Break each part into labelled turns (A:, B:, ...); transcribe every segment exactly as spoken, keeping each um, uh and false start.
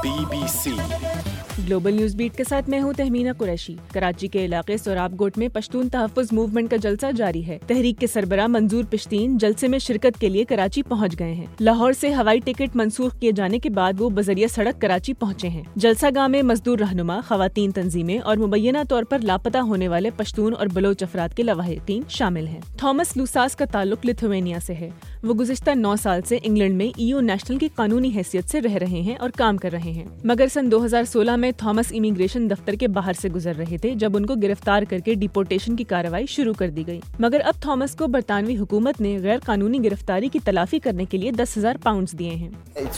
A: Be B C
B: global news beat کے ساتھ میں ہوں تہمینہ قریشی۔ کراچی کے علاقے سوراب گوٹ میں پشتون تحفظ موومنٹ کا جلسہ جاری ہے۔ تحریک کے سربراہ منظور پشتین جلسے میں شرکت کے لیے کراچی پہنچ گئے ہیں۔ لاہور سے ہوائی ٹکٹ منسوخ کیے جانے کے بعد وہ بذریعہ سڑک کراچی پہنچے ہیں۔ جلسہ گاہ میں مزدور رہنما، خواتین تنظیمیں اور مبینہ طور پر لاپتہ ہونے والے پشتون اور بلوچ افراد کے لواحقین شامل ہیں۔ تھامس لوساس کا تعلق لیتھوینیا سے ہے۔ وہ گزشتہ نو سال سے انگلینڈ میں ای یو نیشنل کی قانونی حیثیت سے رہ رہے ہیں اور کام کر رہے ہیں، مگر سن دو ہزار سولہ میں تھامس امیگریشن دفتر کے باہر سے گزر رہے تھے جب ان کو گرفتار کر کے ڈیپورٹیشن کی کارروائی شروع کر دی گئی، مگر اب تھامس کو برطانوی حکومت نے غیر قانونی گرفتاری کی تلافی کرنے کے لیے دس ہزار پاؤنڈز دیے ہیں۔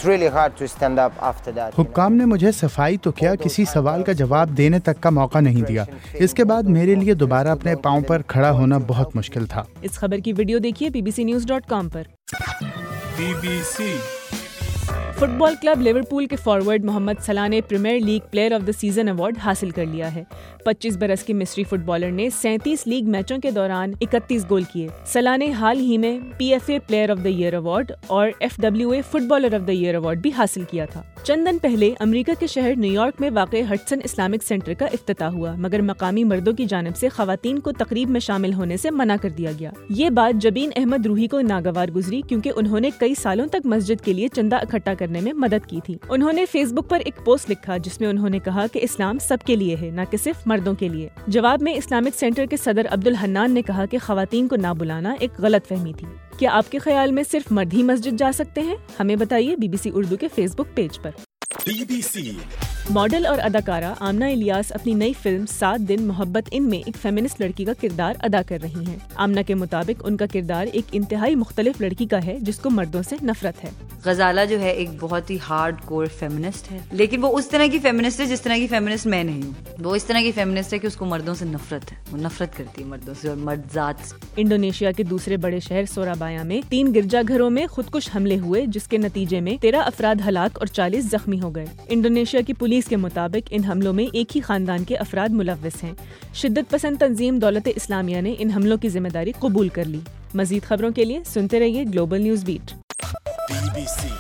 C: حکام نے مجھے صفائی تو کیا، کسی سوال کا جواب دینے تک کا موقع نہیں دیا۔ اس کے بعد میرے لیے دوبارہ اپنے پاؤں پر کھڑا ہونا بہت مشکل تھا۔
B: اس خبر کی ویڈیو دیکھیے B B C news dot com پر۔
A: B B C
B: football club Liverpool کے فارورڈ محمد صلاح نے premier league player of the season award حاصل کر لیا ہے۔ پچیس برس کے مصری فٹ بالر نے سینتیس لیگ میچوں کے دوران اکتیس گول کیے۔ صلاح نے حال ہی میں P F A player of the year award اور F W A footballer of the year award بھی حاصل کیا تھا۔ چند دن پہلے امریکہ کے شہر نیو یارک میں واقع ہٹسن اسلامک سینٹر کا افتتاح ہوا، مگر مقامی مردوں کی جانب سے خواتین کو تقریب میں شامل ہونے سے منع کر دیا گیا۔ یہ بات جبین احمد روحی کو ناگوار گزری کیونکہ انہوں نے کئی سالوں تک مسجد کے لیے چندہ اکٹھا کرنے میں مدد کی تھی۔ انہوں نے فیس بک پر ایک پوسٹ لکھا جس میں انہوں نے کہا کہ اسلام سب کے لیے ہے، نہ کہ صرف مردوں کے لیے۔ جواب میں اسلامک سینٹر کے صدر عبدالحنان نے کہا کہ خواتین کو نہ بلانا ایک غلط فہمی تھی۔ کیا آپ کے خیال میں صرف مرد ہی مسجد جا سکتے ہیں؟ ہمیں بتائیے بی بی سی اردو کے فیس بک پیج پر۔
A: بی بی سی
B: ماڈل اور اداکارہ آمنہ الیاس اپنی نئی فلم سات دن محبت ان میں ایک فیمنسٹ لڑکی کا کردار ادا کر رہی ہیں۔ آمنہ کے مطابق ان کا کردار ایک انتہائی مختلف لڑکی کا ہے جس کو مردوں سے نفرت ہے۔
D: غزالہ جو ہے ایک بہت ہی ہارڈ کور فیمنسٹ ہے، لیکن وہ اس طرح کی فیمنسٹ ہے جس طرح کی فیمنسٹ میں نہیں ہوں۔ وہ اس طرح کی فیمنسٹ ہے کہ اس کو مردوں سے نفرت ہے، وہ نفرت کرتی ہے مردوں سے اور مرد ذات سے۔
B: انڈونیشیا کے دوسرے بڑے شہر سورابایا میں تین گرجا گھروں میں خودکش حملے ہوئے جس کے نتیجے میں تیرہ افراد ہلاک اور چالیس زخمی ہو گئے۔ انڈونیشیا کی پولیس کے مطابق ان حملوں میں ایک ہی خاندان کے افراد ملوث ہیں۔ شدت پسند تنظیم دولت اسلامیہ نے ان حملوں کی ذمہ داری قبول کر لی۔ مزید خبروں کے لیے سنتے رہیے global news beat.
A: B B سی